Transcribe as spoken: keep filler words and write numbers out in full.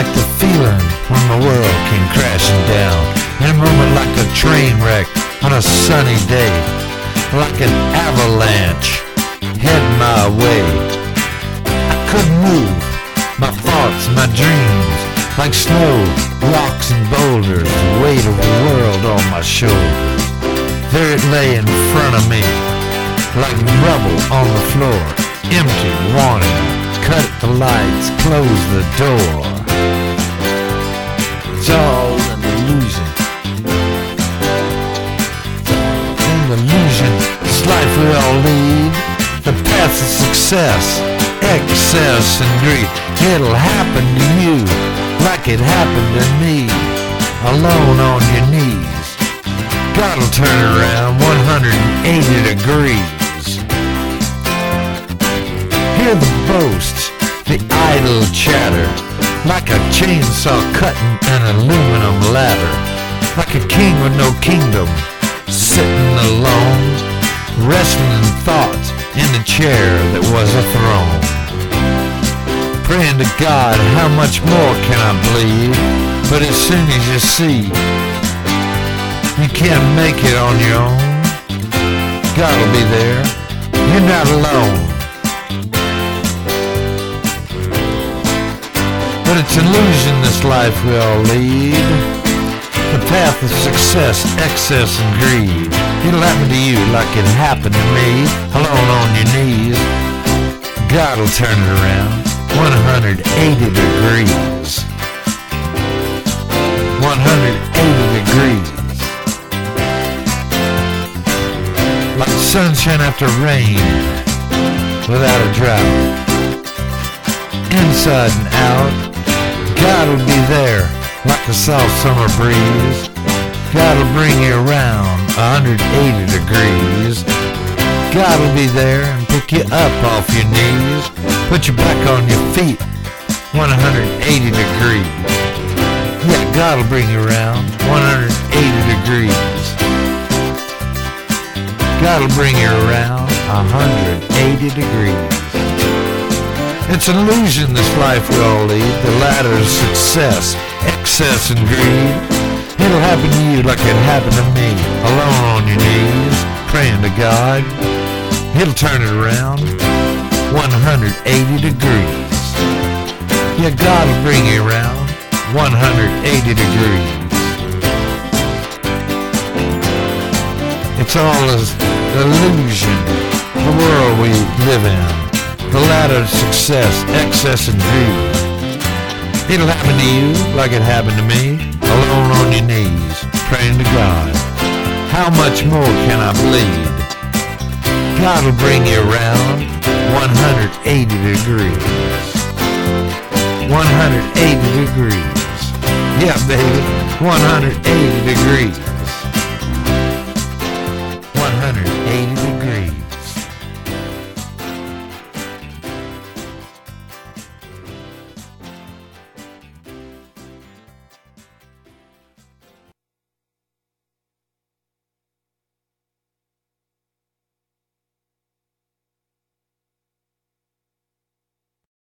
like the feeling when the world came crashing down in a moment like a train wreck on a sunny day, like an avalanche heading my way. I couldn't move, my thoughts, my dreams, like snow, rocks and boulders, the weight of the world on my shoulders. There it lay in front of me, like rubble on the floor, empty, wanting, cut the lights, close the door. It's all an illusion. It's all an illusion. This life we all lead, the path of success, excess and greed. It'll happen to you like it happened to me, alone on your knees. God'll turn around one hundred eighty degrees. Hear the boasts, the idle chatter, like a chainsaw cutting an aluminum ladder, like a king with no kingdom, sitting alone, resting in thoughts in the chair that was a throne. Praying to God, how much more can I believe? But as soon as you see you can't make it on your own, God'll be there. You're not alone. But it's illusion, this life we all lead, the path of success, excess and greed. It'll happen to you like it happened to me, alone on your knees. God'll turn it around one hundred eighty degrees. one hundred eighty degrees. Like sunshine after rain, without a drought. Inside and out, God'll be there like a soft summer breeze. God'll bring you around one hundred eighty degrees. God'll be there and pick you up off your knees, put you back on your feet one hundred eighty degrees. Yeah, God'll bring you around one hundred eighty degrees. God'll bring you around one hundred eighty degrees. It's an illusion, this life we all lead, the ladder of success, excess and greed. It'll happen to you like it happened to me, alone on your knees, praying to God. He'll turn it around one hundred eighty degrees. Yeah, God'll bring you around one hundred eighty degrees. It's all an illusion, the world we live in, the ladder of success, excess and greed. It'll happen to you like it happened to me, alone on your knees, praying to God. How much more can I bleed? God'll bring you around one hundred eighty degrees. one hundred eighty degrees. Yeah, baby, one hundred eighty degrees.